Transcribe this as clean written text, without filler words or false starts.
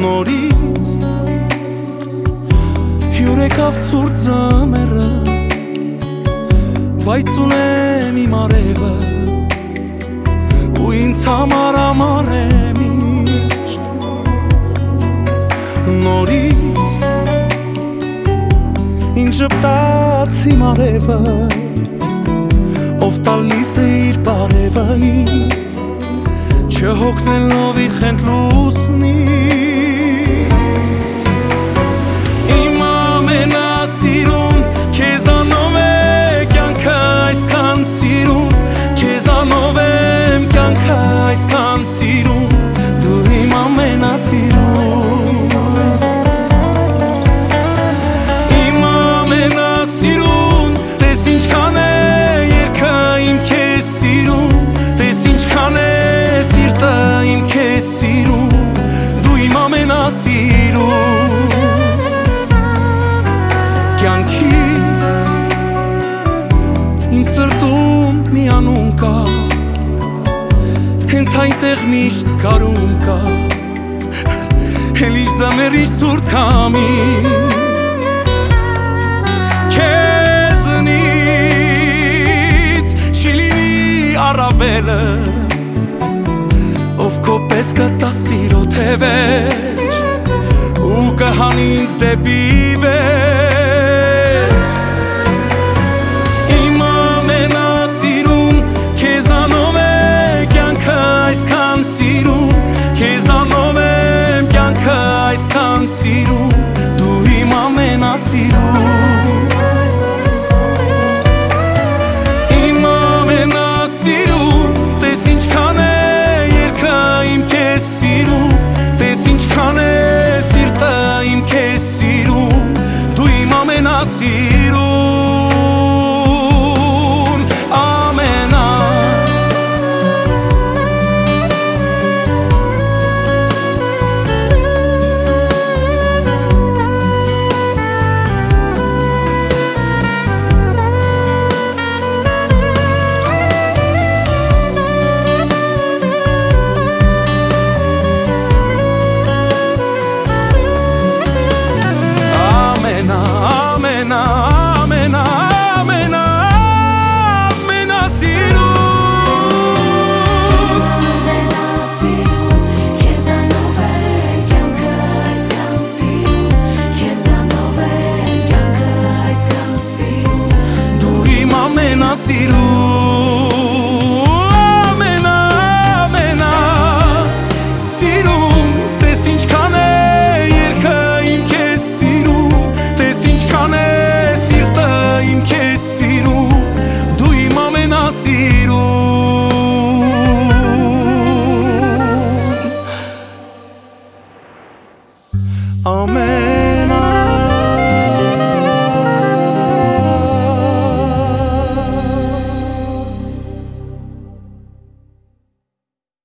Նորից հյուր եկավ ցուրտ ձմեռը, բայց ունեմ իմ արևը ու ինձ համար ամառ է միշտ։ Նորից ինձ ժպտաց իմ արևը, ով տալիս է իր բարևը ինձ, չհոգնելով իր խենթ լուսնից։ Իմ ամենասիրուն, քեզանով է կյանքը այսքան սիրուն, քեզանով եմ կյանքը այսքան սիրուն, դու իմ ամենասիրուն։ Իմ ամենասիրուն, տես ինչքան է երգը իմ քեզ սիրուն, տես ինչքան է սիրտը իմ քեզ սիրուն, դու իմ ամենասիրուն։ Կյանքից իմ սրտում մի անուն կա, հենց այնտեղ միշտ կարում կա, հելիշ ձմեռի ցուրտ քամի, քեզնից չի լինի առավելը, ով քո պես կտա սիրո թևեր ու կհանի ինձ դեպի վեր։